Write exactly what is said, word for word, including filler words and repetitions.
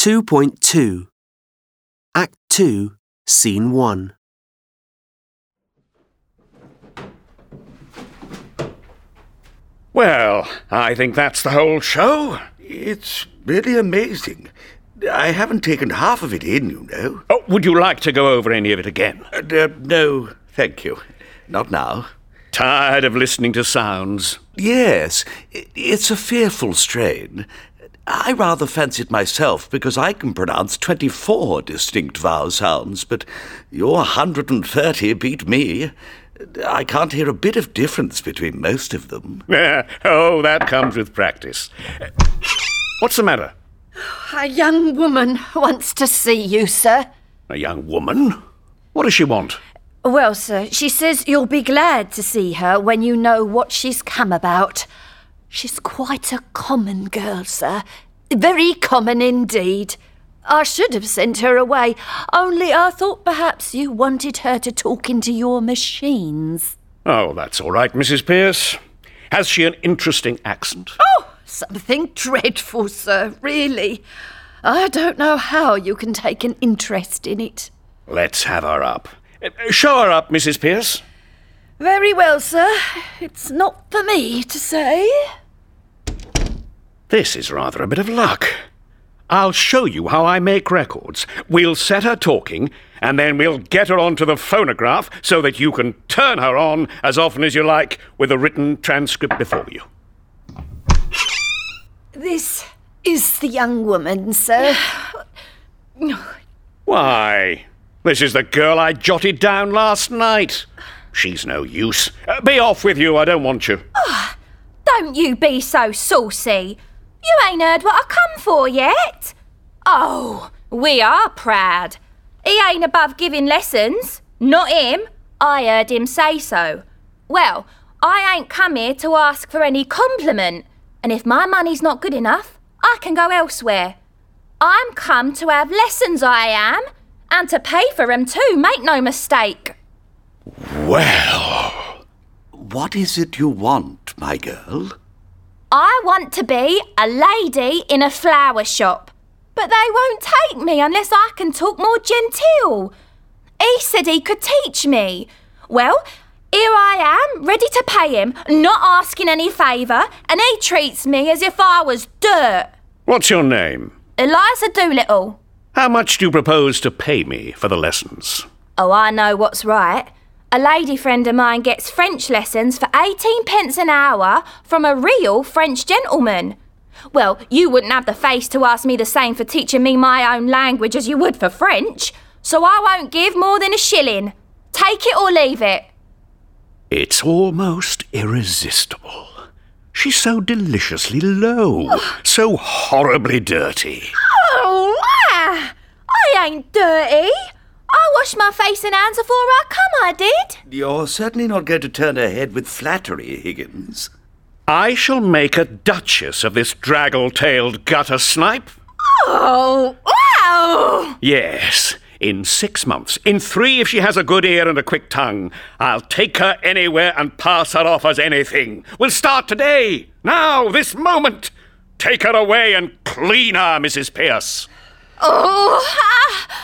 two point two. Act two, Scene one. Well, I think that's the whole show. It's really amazing. I haven't taken half of it in, you know. Oh, would you like to go over any of it again? Uh, uh, no, thank you. Not now. Tired of listening to sounds? Yes, it's a fearful strain. I rather fancy it myself because I can pronounce twenty-four distinct vowel sounds, but your one hundred thirty beat me. I can't hear a bit of difference between most of them. Oh, that comes with practice. What's the matter? A young woman wants to see you, sir. A young woman? What does she want? Well, sir, she says you'll be glad to see her when you know what she's come about. She's quite a common girl, sir. Very common indeed. I should have sent her away, only I thought perhaps you wanted her to talk into your machines. Oh, that's all right, Missus Pearce. Has she an interesting accent? Oh, something dreadful, sir, really. I don't know how you can take an interest in it. Let's have her up. Uh, show her up, Missus Pearce. Very well, sir. It's not for me to say. This is rather a bit of luck. I'll show you how I make records. We'll set her talking, and then we'll get her onto the phonograph so that you can turn her on as often as you like with a written transcript before you. This is the young woman, sir. Why, this is the girl I jotted down last night. She's no use. Uh, be off with you, I don't want you. Oh, don't you be so saucy. You ain't heard what I come for yet. Oh, we are proud. He ain't above giving lessons. Not him. I heard him say so. Well, I ain't come here to ask for any compliment, and if my money's not good enough, I can go elsewhere. I'm come to have lessons, I am, and to pay for 'em too, make no mistake. Well, what is it you want, my girl? I want to be a lady in a flower shop, but they won't take me unless I can talk more genteel. He said he could teach me. Well, here I am, ready to pay him, not asking any favour, and he treats me as if I was dirt. What's your name? Eliza Doolittle. How much do you propose to pay me for the lessons? Oh, I know what's right. A lady friend of mine gets French lessons for eighteen pence an hour from a real French gentleman. Well, you wouldn't have the face to ask me the same for teaching me my own language as you would for French, so I won't give more than a shilling. Take it or leave it. It's almost irresistible. She's so deliciously low, so horribly dirty. Oh, ah, I ain't dirty. I washed my face and hands before I come, I did. You're certainly not going to turn her head with flattery, Higgins. I shall make a duchess of this draggle-tailed gutter snipe. Oh, wow! Yes, in six months, in three if she has a good ear and a quick tongue, I'll take her anywhere and pass her off as anything. We'll start today, now, this moment. Take her away and clean her, Missus Pearce. Oh, ah,